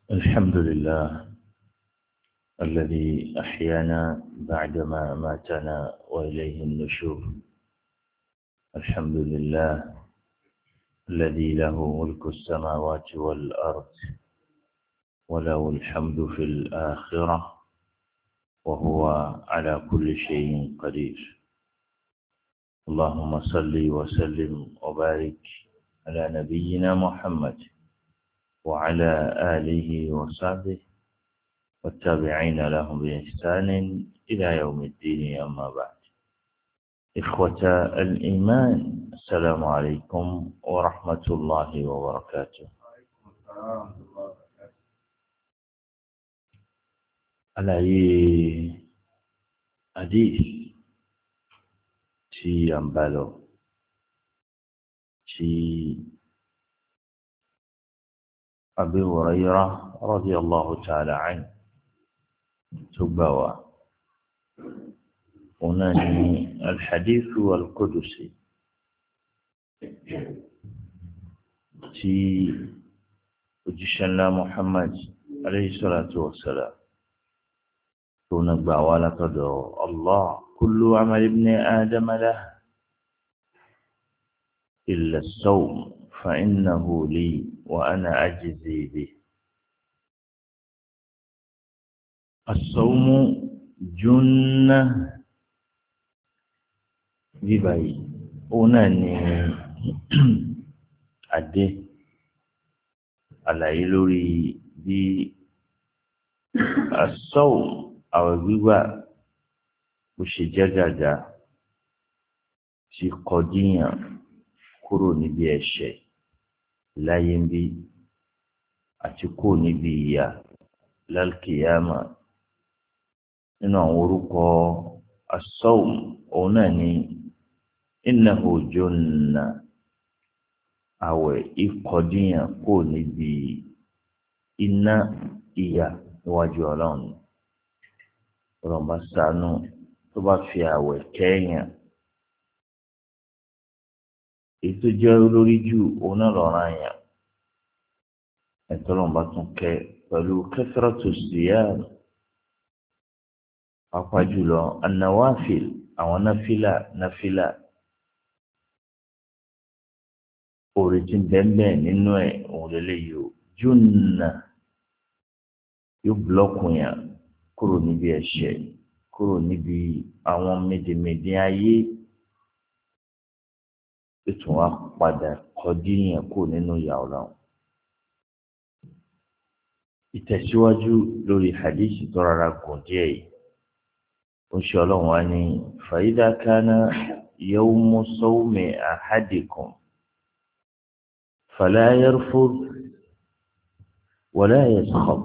الحمد لله الذي أحيانا بعدما ماتنا وإليه النشور. الحمد لله الذي له ملك السماوات والأرض وله الحمد في الآخرة وهو على كل شيء قدير. اللهم صل وسلم وبارك على نبينا محمد وعلى آله وصحبه والتابعين لهم بإحسان إلى يوم الدين. أما بعد، إخوة الإيمان، السلام عليكم ورحمة الله وبركاته. على حديث tí a ń bá lọ tí Abu Hurairah radiyallahu ta'ala anhu tó gbà wá. Òun náà ni al-hadithu al-qudusi tí òjíṣẹ́ ńlá Muhammad alayhi salatu wa salam tó na gbà wá látọ̀dọ̀ Allah. Kullu amal ibni Adama lahu illa as-sawm fa innahu li wa ana ajzi bihi. As-sawmu junnah. Bíbáyìí òun náà ni adé àlàyé lórí bí as-sawm àwẹ̀ gbígbà bó ṣe jẹ́ gàgà tí kọdíyàn kúrò níbi ẹ̀ṣẹ̀ láyé ń bí àti kúrò níbi ìyà lálkìyàmà. Nínú àwọn orúkọ as-sawm òun náà ni innahu junnah, àwẹ̀ ìkọdíyàn kúrò níbi iná ìyà níwájú Ọlọ́run. Ọlọ́run bá ṣàánú tó bá fi àwẹ̀ kẹ́yàn. Èyí tó jẹ́ olórí jù òun náà lọ́ranyàn. Ọlọ́run bá tún kẹ́ pẹ̀lú kathratu siyam, pàápàá jùlọ an-nawafil, àwọn náfìlà orí tí ń bẹ́ẹ̀ nínú ẹ̀ òun lélẹ́yìí o. Junnah yóò búlọ́ọ̀kù yàn kúrò níbi ẹ̀ṣẹ̀, kúrò níbi àwọn mèdèmèdè ayé, ètò wa padà kọdíyàn kúrò nínú ìyà Ọlọ́run. Ìtẹ̀síwájú lórí hadisi tó rárá gùn díẹ̀ yìí. Ó ṣe Ọlọ́run wá ní fa idha kana yawmu sawmi ahadikum fala yarfuth wala yaskhab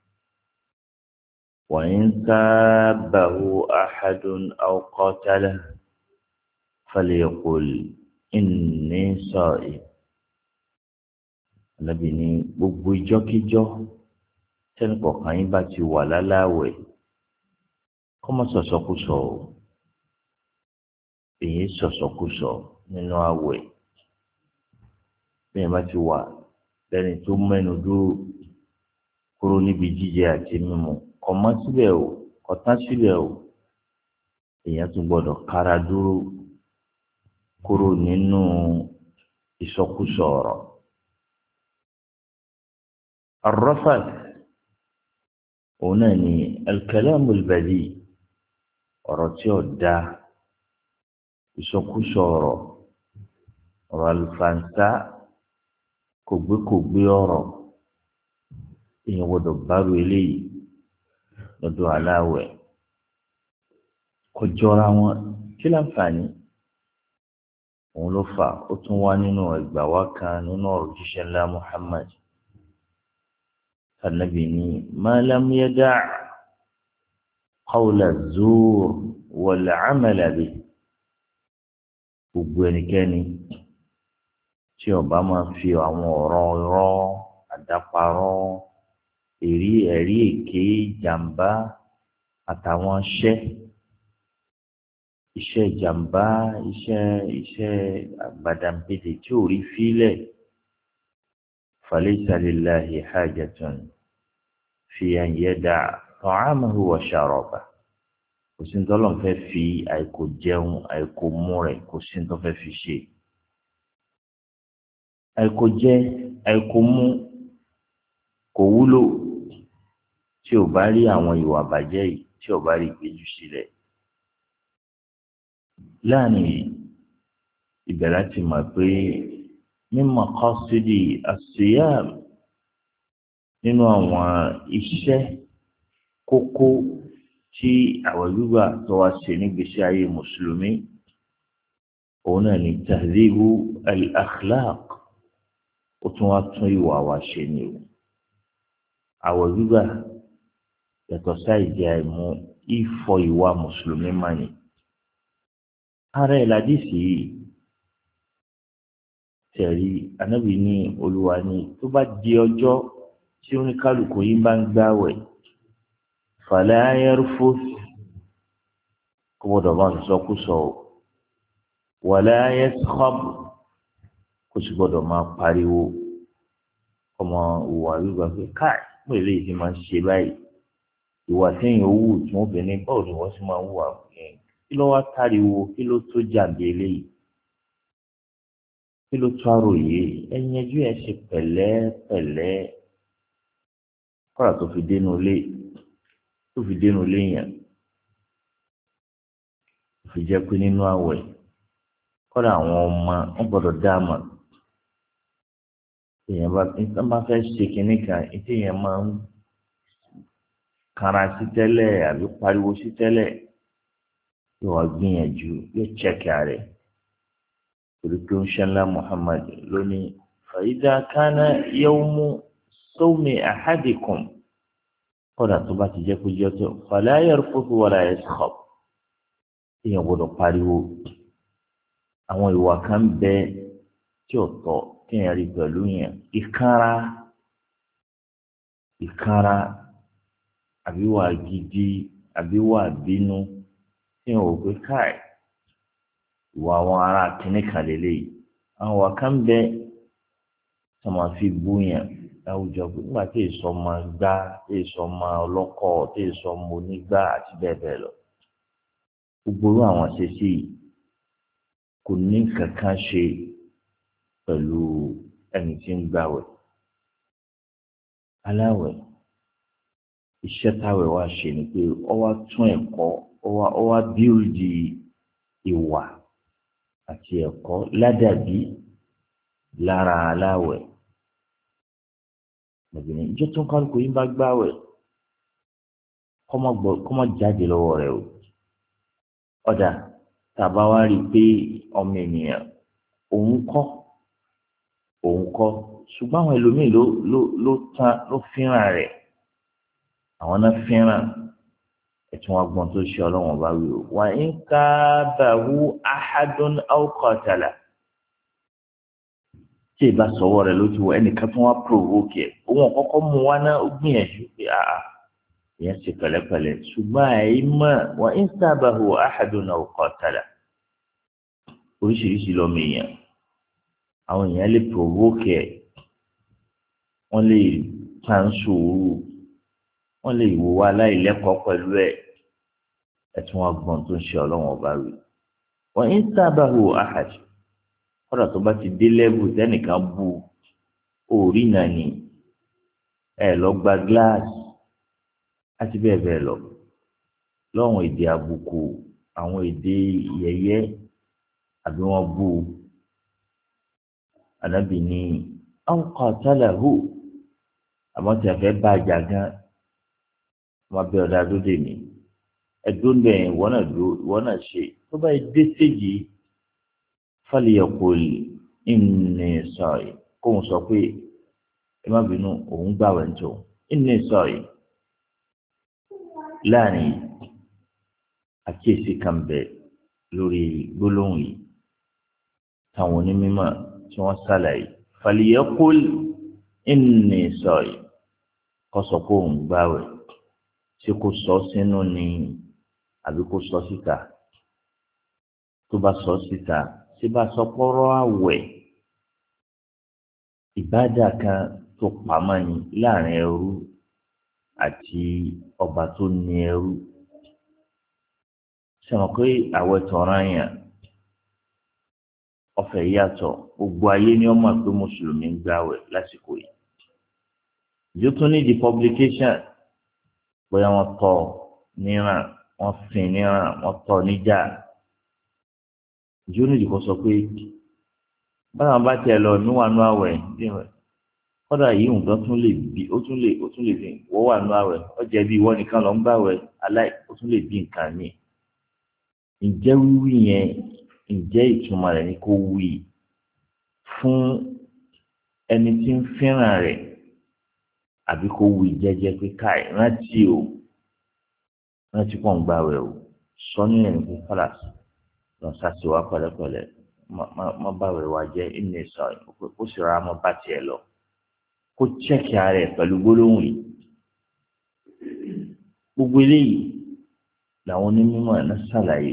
wa in sabbahu ahadun aw qatalahu falyaqul inni sa'im. Ànábì ní gbogbo ìjọ́kíjọ́ tẹ́nìkọ̀ọ̀kan yín bá ti wà láláwẹ̀ kọ́mọ sọ̀sọ̀kúsọ o. Èyí sọ̀sọ̀kúsọ nínú àwẹ̀ bẹ́ẹ̀ bá ti wà lẹ́ni tó mẹ́nu dúró kúrò níbi jíjẹ àti mímu, kọ̀mọ́ síbẹ̀ o, kọ̀tán síbẹ̀ o. Èèyàn tún gbọ́dọ̀ kára dúró kúrò nínú ìsọkúsọ ọ̀rọ̀. Ar-rafath òun náà ni al-kalamu al-badhi, ọ̀rọ̀ tí ó dá, ìsọkúsọ ọ̀rọ̀ àlùfáàǹsá, kògbékògbé ọ̀rọ̀. Èèyàn gbọ́dọ̀ bárò eléyìí lọ́dọ̀ aláwẹ̀. Kọjọ́ra wọn kí láǹfààní? Òun ló fà ó tún wá nínú ẹgbàá wá kan nínú ọ̀rọ̀ jíṣẹ́ ńlá Muhammad. Ànábì ní ma lam yada' qawla az-zur wal 'amala bihi. Gbogbo ẹnikẹ́ni tí ó bá máa fi àwọn ọ̀rọ̀ irọ́, àdáparọ́, ẹ̀rí èké, jàmbá àtàwọn iṣẹ́ ìjàmbá, iṣẹ́ àgbàdànpété tí ò rí fílẹ̀. Falaysa lillahi hajatun fi an yada'a ta'amahu wa sharabahu kò sí ní tọ́lọ́run fẹ́ fi àìkò jẹun àìkò mú rẹ̀ kò sí ní tó fẹ́ fi ṣe àìkò jẹ àìkò mú kò wúlò tí ò bá rí àwọn ìwà àbàjẹ́ yìí tí ò bá rí ìgbéjú sílẹ̀ láàrin ìbẹ̀rẹ̀ ti mọ̀ pé min maqasidi as-siyam nínú àwọn iṣẹ́ kókó tí àwọn gbígbà tó wá ṣe nígbésí ayé mùsùlùmí òun náà ní tahdhibu al-akhlaq ó tún wá tún ìwà wa ṣe ni o àwọn gbígbà yàtọ̀ sáìjẹ́ àìmú ìfọ ìwà mùsùlùmí máa ní ara ìlàdísì yìí tẹ̀rí anábì ní olúwa ní tó bá di ọjọ́ tí oníkálukú yín bá ń gbààwẹ̀ fala yarfuth kó gbọ́dọ̀ máa sọkúsọ wala yaskhab kó sì gbọ́dọ̀ máa pariwo ọmọ ìwà wíwá pé káì pé eléyìí ti máa ń ṣe báyìí ìwà sẹ́yìn owó tí wọ́n fi ní báwo ni wọ́n sì máa ń wà kí ló wá táriwo kí ló tó jàǹdé eléyìí kí ló tó àròyé ẹ̀yẹ́jú ẹ̀ ṣe pẹ̀lẹ́pẹ̀lẹ́ kọ́ra tó fi dénú ilé yẹn tó fi jẹ́ pé nínú àwẹ̀ kọ́ra àwọn ọmọ wọn gbọ́dọ̀ dá a mọ̀ èèyàn bá fẹ́ ṣe kinní kan ètò èèyàn máa ń kanra sí tẹ́lẹ̀ àbí pariwo sí tẹ́lẹ̀ yóò wá gbìyànjú yóò chẹ́kì rẹ̀ torí pé ń ṣẹlá Muhammad lónìí fa idha kana yawmu sawmi ahadikum kọ́dà tó bá ti jẹ́ pé jẹ́ tó fala yarfuth wala yaskhab èèyàn gbọ́dọ̀ pariwo àwọn ìwà kan bẹ tí ò tọ́ kéèyàn rí pẹ̀lú yẹn ìkanra àbíwá gidi àbíwá bínú téèyàn ò pé káì ìwà àwọn ará kìnnì kan lélẹ́yìí àwọn ìwà kan bẹ tí wọ́n fi bú yẹn láwùjọ pé nígbà tí èso ọmọ gbá tí èso ọmọ ọlọ́kọ̀ tí èso ọmọ onígbà àti bẹ́ẹ̀ bẹ́ẹ̀ lọ gbogbo àwọn ṣẹṣẹ kò ní kankan ṣe pẹ̀lú ẹni tí ń gbàwẹ̀ aláwẹ̀ iṣẹ́ táwẹ̀ wá ṣe ni pé ó wá tún ẹ̀kọ́ ó wá bíúdì ìwà àti ẹ̀kọ́ ládàbí lára aláwẹ̀ obìnrin ìjọ tó ń kálukú yín bá gbàwẹ̀ kọ́mọ jáde lọ́wọ́ rẹ̀ o ọ̀dà tàbá wá rí i pé ọmọ ènìyàn òun kọ́ ṣùgbọ́n àwọn ẹlòmíì ló fínra rẹ̀ àwọn náà fínra ẹ̀tún wọn gbọ́n tó ṣe ọlọ́wọ́n bá wí o wà ń ká bàwú ahadun aw qatala tí ìbá sọ̀wọ́ rẹ̀ ló ti wọ ẹnìkan tó wá provoke ẹ̀ òun kọ́kọ́ mú wa náà ó gbìyànjú pé ìyẹn ṣe pẹ̀lẹ́pẹ̀lẹ́ ṣùgbọ́n àìmọ̀ wà ń ká bàwú ahadun aw qatala oríṣiríṣi lọ́mọ èèyàn àwọn èèyàn lè provoke ẹ̀ wọ́n lè tàn sùúrù wọ́n lè wò wá láìlẹ́kọ̀ọ́ pẹ̀lú ẹ̀ ẹ̀tún wọn gbọ́n tó ń ṣe ọlọ́wọ́n ọba rí wọ́n ń sábàáhù ahad kọ́dà tó bá ti dé lẹ́bù tẹ́nìkan bu orí náà ni ẹ̀ lọ gba gíláàsì àti bẹ́ẹ̀ bẹ́ẹ̀ lọ lọ́wọ́n èdè àbùkù àwọn èdè yẹ̀yẹ́ àbí wọ́n bu ànábì ní àwọn qatalahu àmọ́ tí a fẹ́ bá a jà gan wọ́n bẹ ọ̀dà dóde mi ẹ̀dùn bẹ́ẹ̀ wọ́n náà ṣe tó bá yẹ dé séjì falyaqul inni sa'im kóun sọ pé ẹ má bínú òun gbàwẹ̀ ń tó inni sa'im láàrin àkíyèsí kan bẹ lórí gbólóhùn yìí táwọn onímọ̀ tí wọ́n ṣàlàyé falyaqul inni sa'im kó sọ pé òun gbàwẹ̀ ṣé kó sọ sínú ni àbí kó sọ síta tó bá sọ síta ṣé bá sọ pọ́rọ́ àwẹ̀ ìbádà kan tó pamọ́ ni láàrin ẹrú àti ọba tó ní ẹrú. sọ̀rọ̀ pé àwẹ̀ tọ̀ràn yẹn ọ̀fẹ́ yàtọ̀ gbogbo ayé ni ó mọ̀ pé mùsùlùmí ń gbààwẹ̀ lásìkò yìí. yóò tún ní di publication bóyá wọ́n tọ́ níran wọ́n fin níran wọ́n tọ́ níjà. yóò ní di kó sọ pé báwọn bá tiẹ̀ lọ níwàánú àwẹ̀ kọ́dà yìí nǹkan tún lè bí ó tún lè bí wọ́n wà nú àwẹ̀ ó jẹ́ bí wọ́n nìkan lọ ń gbàwẹ̀ ó tún lè bí nǹkan míì. ǹjẹ́ wíwí yẹn ǹjẹ́ ìtumọ̀ rẹ̀ ni kó wí fún ẹni tí ń fẹ́ràn rẹ̀ àbí kó wí jẹ́jẹ́ pé káì rántí pọ̀ ń gbàwẹ̀ o sọ nínú ẹni pé kọ́lá lọ sàṣìwá pẹ̀lẹ́pẹ̀lẹ́ má bàwẹ̀ wá jẹ́ ìní sọ ó sì rárá mọ́ bá tiẹ̀ lọ kó chẹ́kì ara ẹ̀ pẹ̀lú gbólóhùn yìí. gbogbo eléyìí làwọn onímọ̀ náà ṣàlàyé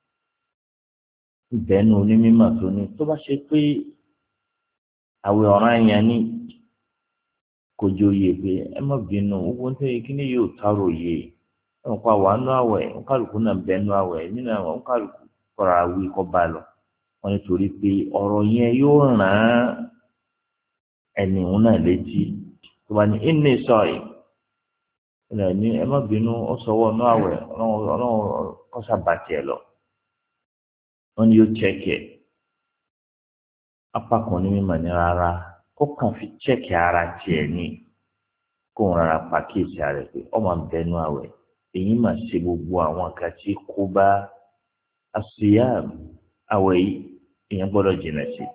ìbẹ́nu onímọ̀ tó ní tó bá ṣe pé àwẹ̀ ọ̀ràn yẹn ní kò jẹ́ òye pé ẹ má bínú owó tó yẹ kí ni yóò tárò yé ẹ̀ ń pa wàánú àwẹ̀ ń kálukú náà bẹ́nu àwẹ̀ nínú àwọn ń kálukú kọ́ra wí kọ́ bá lọ wọn nítorí pé ọ̀rọ̀ yẹn yóò ràn án ẹni òun náà létí tó bá ní ẹni sọ̀rọ̀ ẹ̀ ní ẹ má bínú ó sọwọ́ ọ̀nà àwẹ̀ ọlọ́run kọ́sà bàtì ẹ̀ lọ wọn ni yóò chẹ́kẹ̀ apá kan ní mímọ̀ ní rárá ó kàn fi chẹ́kẹ̀ ara tiẹ̀ ní kó ń rárá pàkíyèsí ara rẹ̀ pé ọmọ bẹnu àwẹ̀ èyí mà ṣe gbogbo àwọn kan tí kó bá àṣìyá àwẹ̀ yìí èèyàn gbọ́dọ̀ jìnnà sí.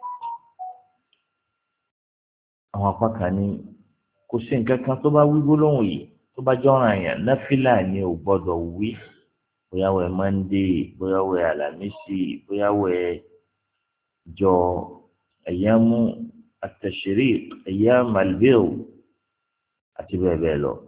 àwọn apá kan ní kò sí nǹkan kan tó bá wí gbólóhùn yìí tó bá jọ́ràn yẹn náfìlà ni ò gbọ́dọ̀ wí bóyá wẹ̀ mọ́ndé bóyá wẹ̀ àlàmísì bóyá wẹ̀ jọ ẹ̀yàmú àtẹ̀sírí ẹ̀yàmú àlùbẹ́ò àti bẹ́ẹ̀ bẹ́ẹ̀ lọ.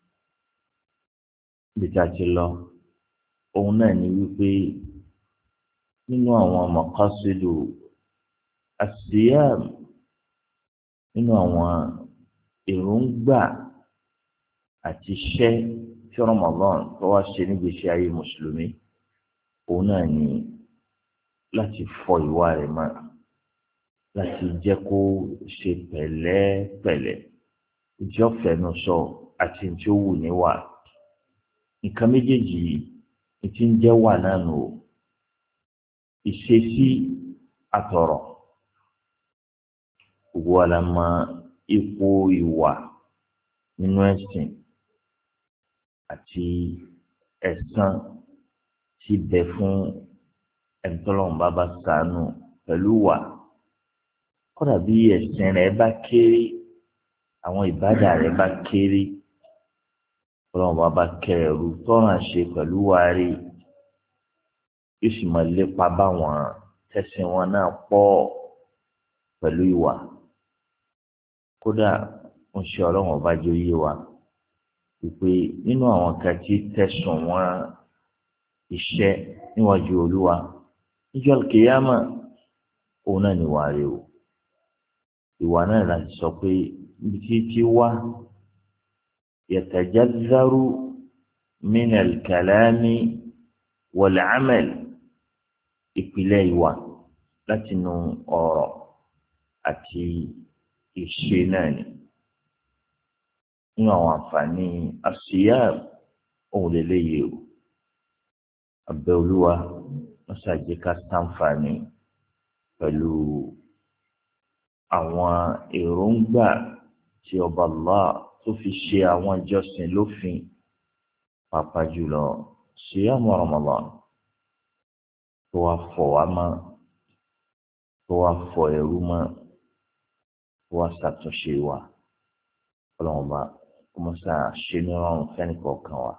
ibi tá a ti lọ òun náà ni wípé nínú àwọn maqasidu as-siyam nínú àwọn èròǹgbà àti iṣẹ́ tí Ramadan tó wá ṣe nígbèsí ayé mùsùlùmí òun náà ni láti fọ ìwà rẹ̀ mọ́ láti jẹ́ kó ṣe pẹ̀lẹ́pẹ̀lẹ́ ìjọfẹ̀nu sọ àti tí ó wù níwà nǹkan méjèèjì tí ń jẹ́ wà náà nù ìṣesí àtọ̀rọ̀ gbogbo wa la mọ ipò ìwà nínú ẹ̀sìn àti ẹ̀san tí bẹ fún ẹ̀ńtọ́lọ́run bá ṣàánú pẹ̀lú wà kódà bí ẹ̀sìn rẹ̀ bá kéré àwọn ìbádà rẹ̀ bá kéré ọlọ́run bá kẹrù tọ́ràn ṣe pẹ̀lú wàrí yóò sì máa lépa báwọn tẹ̀sìn wọn náà pọ̀ pẹ̀lú ìwà kódà ń ṣe ọlọ́run ọba jẹ́ oyé wa wípé nínú àwọn kan tí tẹ̀sùn wọn iṣẹ́ níwájú olúwa níjọ́ kìyàmà òun náà níwà rẹ̀ o ìwà náà láti sọ pé ibi tí wá yatajazzaru min al-kalami wal-amal ìpìlẹ̀ ìwà látinú ọ̀rọ̀ àti ìṣe náà ni nínú àwọn àǹfààní àṣìyàm òun lélẹ́yìí o abẹ́ olúwa wọ́n ṣàjẹ́ká sáǹfààní pẹ̀lú àwọn èròǹgbà tí ọba Allah tó fi ṣe àwọn ìjọsìn lófin pàápàá jùlọ ṣìyàmù Ramadan tó wá fọ̀ wá mọ́ tó wá fọ̀ ẹrú mọ́ tó wá ṣàtúnṣe wa ọlọ́run ọba kọmọsá ṣe ní ọrùn fẹ́ni kọ̀ọ̀kan wa.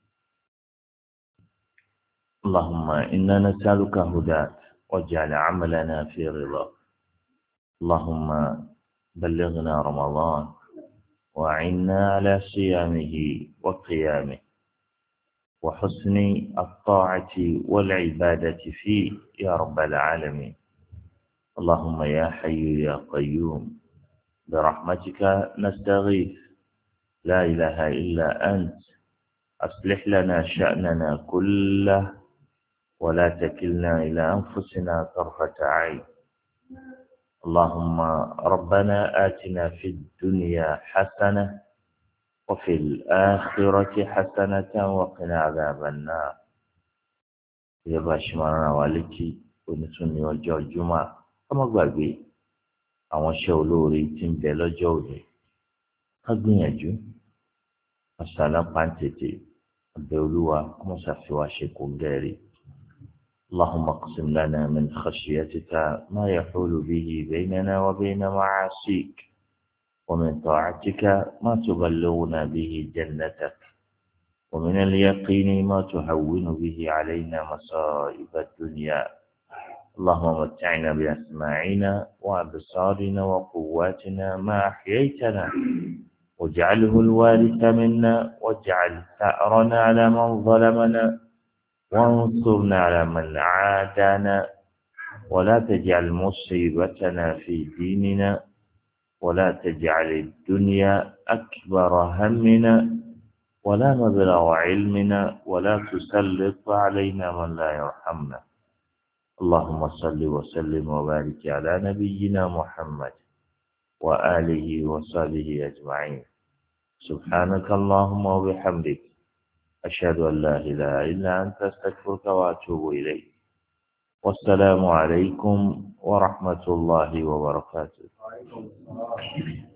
Allahumma inna nas'aluka hudak waj'al 'amalana fi ridak. Allahumma ballighna Ramadan wa'inna 'ala siyamihi wa qiyamihi wa husni at-ta'ati wal 'ibadati fihi ya rabbal 'alamin. Allahumma ya hayyu ya qayyum برحمتك نستغيث لا إله إلا أنت أصلح لنا شأننا كله ولا تكلنا إلى أنفسنا طرفة عين. اللهم ربنا آتنا في الدنيا حسنة وفي الآخرة حسنة وقنا عذاب النار. يا باشمانا والكي ونسوني وجو الجمعة كما gbàgbé àwọn iṣẹ́ olóore tí ń bẹ lọ́jọ́ òní ká gbìyànjú ọ̀sán pàǹtẹ̀tẹ̀ ọ̀bẹ olúwa kọ́mọ́ ṣàfihàn ṣe kò gẹ̀ẹ́rì. اللهم اقسم لنا من خشيتك ما يحول به بيننا وبين معاصيك ومن طاعتك ما تبلغنا به جنتك ومن اليقين ما تهون به علينا مصائب الدنيا. اللهم متعنا بأسماعنا وأبصارنا وقواتنا ما أحييتنا واجعله الوارث منا واجعل ثأرنا على من ظلمنا وانصرنا على من عادانا ولا تجعل مصيبتنا في ديننا ولا تجعل الدنيا أكبر همنا ولا مبلغ علمنا ولا تسلط علينا من لا يرحمنا. اللهم صل وسلم وبارك على نبينا محمد وآله وصحبه أجمعين. سبحانك اللهم وبحمدك أشهد أن لا إله إلا أنت أستغفرك وأتوب إليك. والسلام عليكم ورحمة الله وبركاته.